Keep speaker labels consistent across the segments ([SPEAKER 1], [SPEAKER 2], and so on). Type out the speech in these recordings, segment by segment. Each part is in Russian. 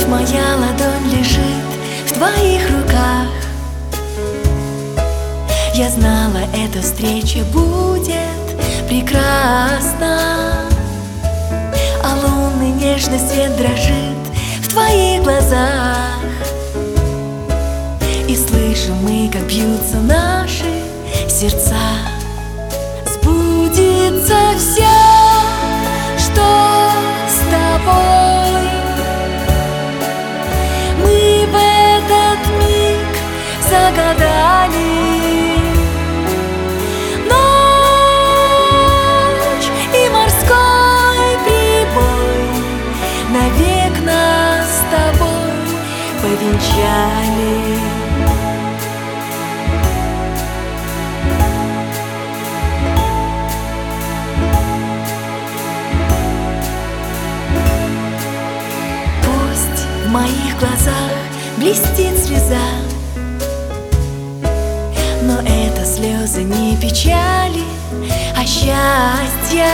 [SPEAKER 1] моя ладонь лежит в твоих руках. Я знала, эта встреча будет прекрасна, а лунный нежный свет дрожит в твоих глазах. И слышим мы, как бьются наши сердца. Сбудется все, что с тобой. Мы в этот миг загадали. Ночь и морской прибой навек нас с тобой повенчали. В моих глазах блестит слеза, но это слезы не печали, а счастья.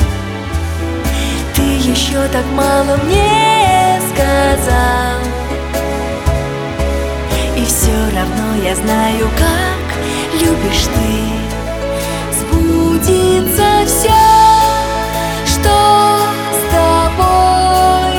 [SPEAKER 1] Ты еще так мало мне сказал, и все равно я знаю, как любишь ты. Сбудется все, что с тобой.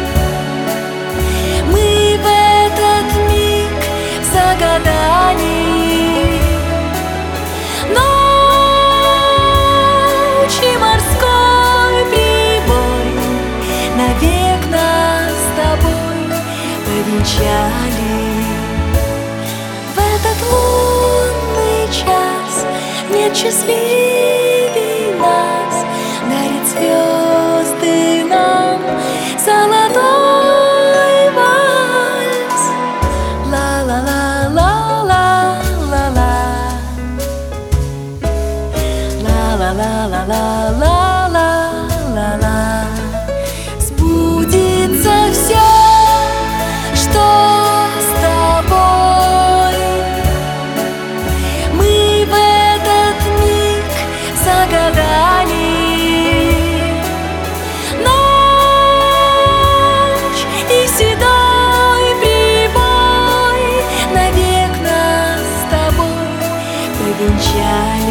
[SPEAKER 1] Ночь и морской прибой навек нас с тобой повенчали. В этот лунный час нет счастливей нас, дарит звезды нам золотой вальс. Ла-ла-ла-ла. Ла-ла-ла-ла-ла-ла-ла-ла. Сбудется все, что с тобой. Мы в этот миг загадали. Ночь и седой прибой навек нас с тобой повенчали.